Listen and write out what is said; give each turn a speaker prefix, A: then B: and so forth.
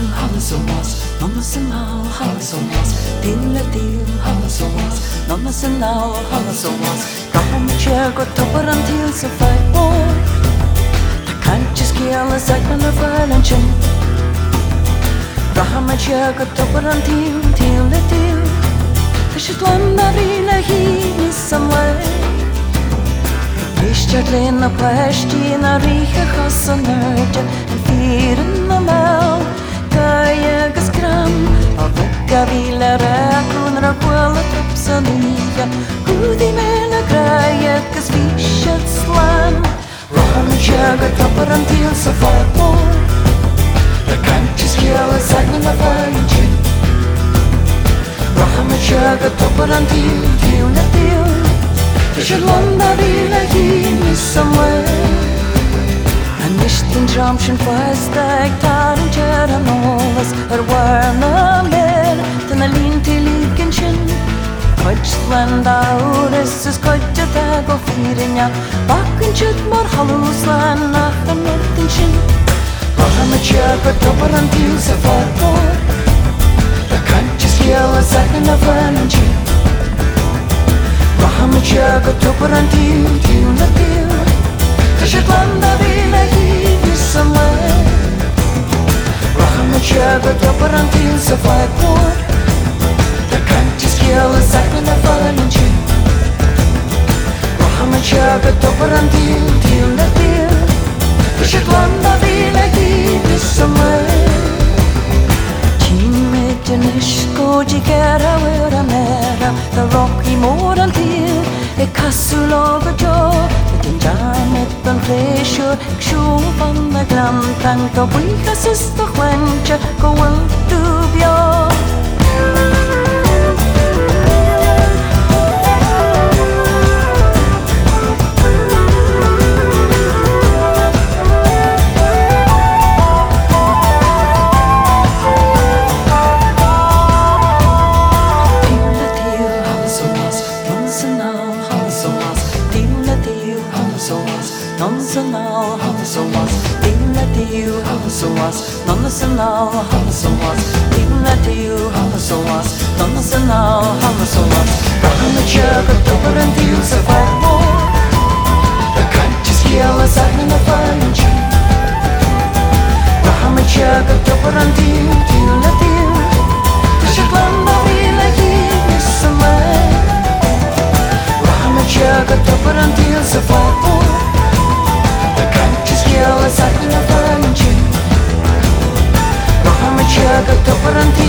A: halasomas, nonnasenal halasomas, dilletil halasomas, nonnasenal halasomas. Brahmachya got topper until so fight boy. The conscious kill is like an avalanche. Brahmachya got topper until dilletil. The shitlan narina he is somewhere. Ishtarlin a pashti na richa chasanarja and fear in the mouth. Kaya gaskram of the gavila rakun rakwala trapsania. Gudi mela graya kasvishat slan. Rahamchaga topper until so far more. The conscious kill is second of virgin. Rahamchaga topper until till. Shalanda vila hini somewhere. And nishtin dramshin fastag tarin jeranolas. Warna mer, den alin till ikenchen. Kajslanda ures is kajatag och firinja. Bakken chut mor haluslan nach en netinshin. Rahamachaka topper until so far more. The conscious kill a second of energy. Rahamchaga topper until till. The Shetland vila he is somewhere. Rahamchaga topper until so fight war. The conscious kill a second of energy. Rahamchaga topper until till. The Shetland vila he is somewhere. Tinmetenishko jikera wera mera. The rocky moran till e kassuloga jo. Den jamet den flesjur kshuvan na glam tanka buika sista kwencha go dubio. Nonnasenal halasomas, dilletil halasomas, nonnasenal halasomas, dilletil halasomas, nonnasenal halasomas. Rahamchaga topper until so fight more. The conscious kill is acting a virgin. Rahamchaga topper until dilletil. The Shetland vila he is somewhere. Rahamchaga topper until so fight more. Kill is acting a virgin. Rahamchaga topper until